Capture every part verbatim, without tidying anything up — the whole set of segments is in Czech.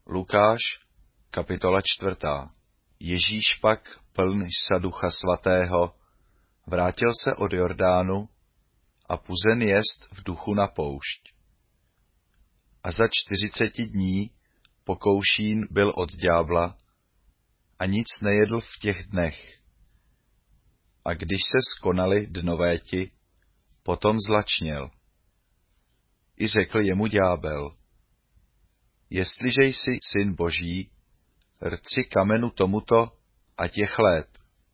Lukáš, kapitola čtvrtá. Ježíš pak, pln sa Ducha Svatého, vrátil se od Jordánu a puzen jest v duchu na poušť. A za čtyřiceti dní pokoušín byl od ďábla a nic nejedl v těch dnech. A když se skonali dnovéti, potom zlačněl. I řekl jemu ďábel: Jestliže jsi syn Boží, rci kamenu tomuto, ať je chléb.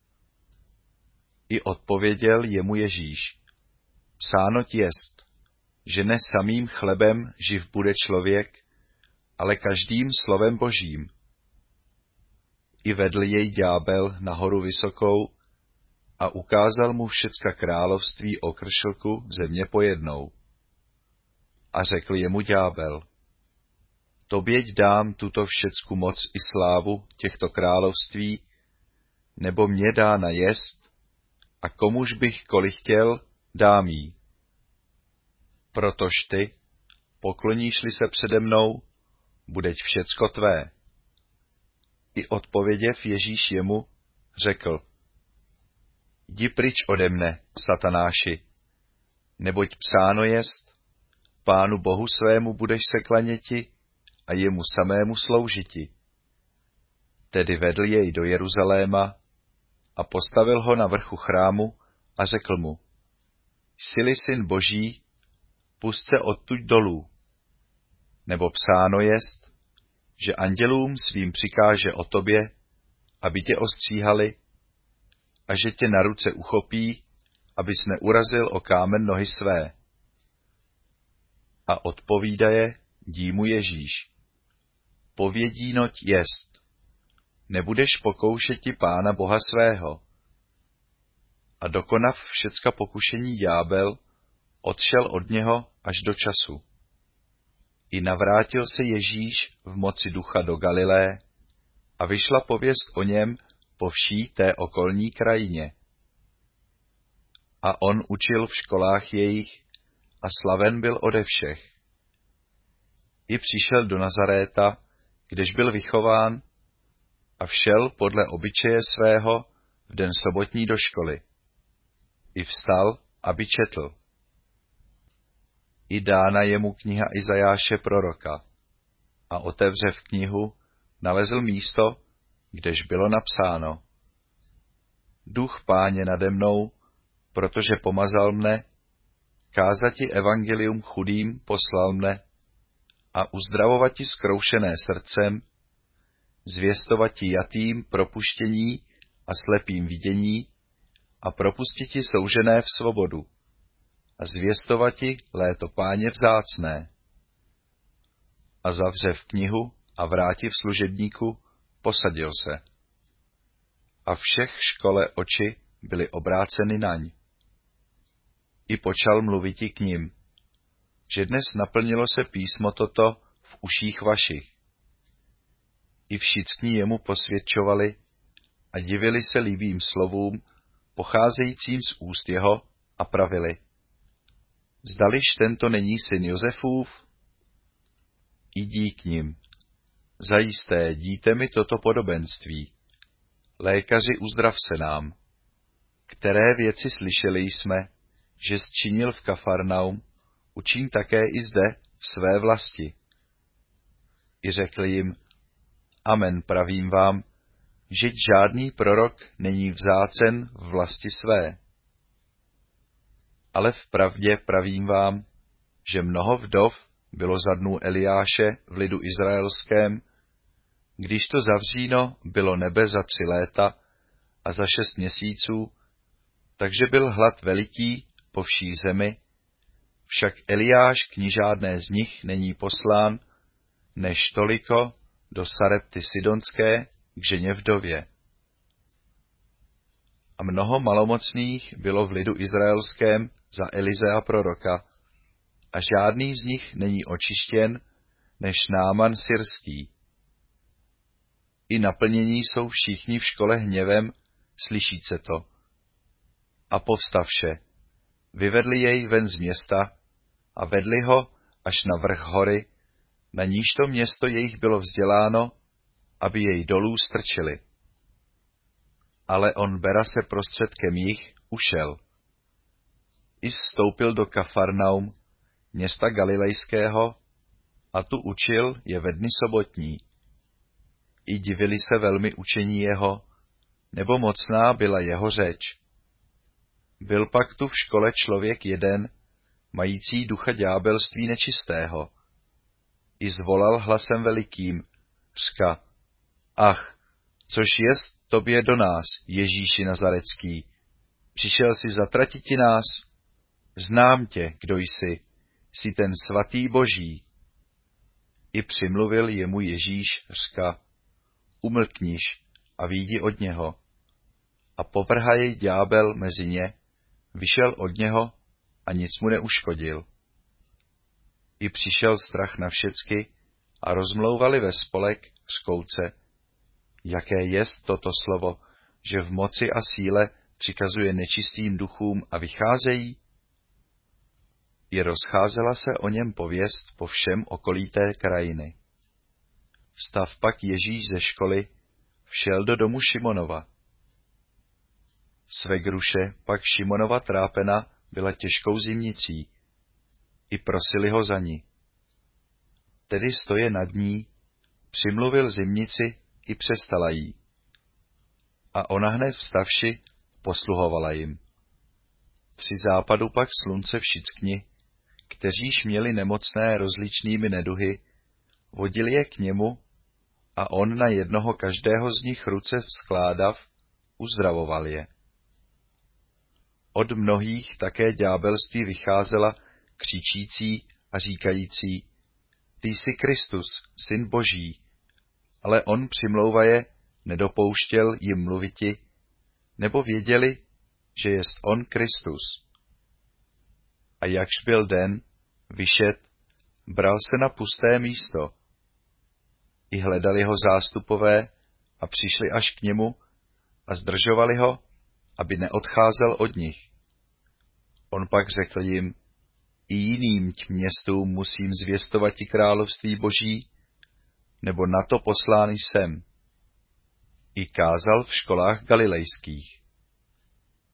I odpověděl jemu Ježíš: Psáno jest, že ne samým chlebem živ bude člověk, ale každým slovem Božím. I vedl jej ďábel na horu vysokou a ukázal mu všecka království okršlku země pojednou. A řekl jemu ďábel: Toběť dám tuto všecku moc i slávu těchto království, nebo mě dá na jest, a komuž bych koli chtěl, dám jí. Protož ty, pokloníš-li se přede mnou, budeť všecko tvé. I odpověděv Ježíš jemu, řekl: Jdi pryč ode mne, satanáši, neboť psáno jest, Pánu Bohu svému budeš se klaněti a jemu samému sloužiti. Tedy vedl jej do Jeruzaléma a postavil ho na vrchu chrámu a řekl mu: Jsi-li syn Boží, pusť se odtud dolů. Nebo psáno jest, že andělům svým přikáže o tobě, aby tě ostříhali, a že tě na ruce uchopí, abys neurazil o kámen nohy své. A odpovídaje dí mu Ježíš: Povědínoť jest, nebudeš pokoušeti Pána Boha svého. A dokonav všecka pokušení ďábel, odšel od něho až do času. I navrátil se Ježíš v moci ducha do Galilé a vyšla pověst o něm po vší té okolní krajině. A on učil v školách jejich a slaven byl ode všech. I přišel do Nazaréta, kdež byl vychován, a všel podle obyčeje svého v den sobotní do školy. I vstal, aby četl. I dána jemu kniha Izajáše proroka. A otevřev knihu, nalezl místo, kdež bylo napsáno: Duch Páně nade mnou, protože pomazal mne, kázati evangelium chudým poslal mne a uzdravovati zkroušené srdcem, zvěstovati jatým propuštění a slepým vidění a propustiti soužené v svobodu a zvěstovati léto Páně vzácné. A zavřev knihu a vrátiv služebníku, posadil se. A všech škole oči byly obráceny naň. I počal mluviti k nim, že dnes naplnilo se písmo toto v uších vašich. I všichni jemu posvědčovali a divili se líbým slovům, pocházejícím z úst jeho, a pravili: Zdališ tento není syn Josefův? Jdi k nim. Zajisté, díte mi toto podobenství. Lékaři, uzdrav se nám. Které věci slyšeli jsme, že zčinil v Kafarnaum, učím také i zde v své vlasti. I řekl jim: Amen, pravím vám, že žádný prorok není vzácen v vlasti své. Ale vpravdě pravím vám, že mnoho vdov bylo za dnů Eliáše v lidu izraelském, když to zavříno bylo nebe za tři léta a za šest měsíců, takže byl hlad veliký po vší zemi, však Eliáš k ní žádné z nich není poslán, než toliko do Sarepty Sidonské k ženě vdově. A mnoho malomocných bylo v lidu izraelském za Elizea proroka, a žádný z nich není očištěn, než Náman syrský. I naplnění jsou všichni v škole hněvem, slyšíce to. A povstavše, vyvedli jej ven z města a vedli ho až na vrch hory na níž to město jejich bylo vzděláno, aby jej dolů strčili. Ale on bera se prostředkem jich ušel. I vstoupil do Kafarnaum, města Galilejského, a tu učil je ve dny sobotní. I divili se velmi učení jeho, nebo mocná byla jeho řeč. Byl pak tu v škole člověk jeden, mající ducha ďábelství nečistého. I zvolal hlasem velikým, řka, ach, což jest tobě do nás, Ježíši Nazarecký, přišel jsi zatratiti nás? Znám tě, kdo jsi, jsi ten svatý Boží. I přimluvil jemu Ježíš, řka, umlkniš a výjdi od něho. A povrha jej ďábel mezi ně, vyšel od něho a nic mu neuškodil. I přišel strach na všecky a rozmlouvali ve spolek řkouce, jaké jest toto slovo, že v moci a síle přikazuje nečistým duchům a vycházejí? I rozcházela se o něm pověst po všem okolí té krajiny. Vstav pak Ježíš ze školy, všel do domu Šimonova. Svegruše pak Šimonova trápena byla těžkou zimnicí. I prosili ho za ní. Tedy stoje nad ní, přimluvil zimnici i přestala jí. A ona hned vstavši posluhovala jim. Při západu pak slunce všichni, kteříž měli nemocné rozličnými neduhy, vodili je k němu a on na jednoho každého z nich ruce vzkládav, uzdravoval je. Od mnohých také ďábelství vycházela, křičící a říkající, ty jsi Kristus, syn Boží, ale on přimlouvaje, nedopouštěl jim mluviti, nebo věděli, že jest on Kristus. A jakž byl den, vyšet, bral se na pusté místo. I hledali ho zástupové a přišli až k němu a zdržovali ho, aby neodcházel od nich. On pak řekl jim, i jiným městům musím zvěstovat i království Boží, nebo na to poslán jsem. I kázal v školách galilejských.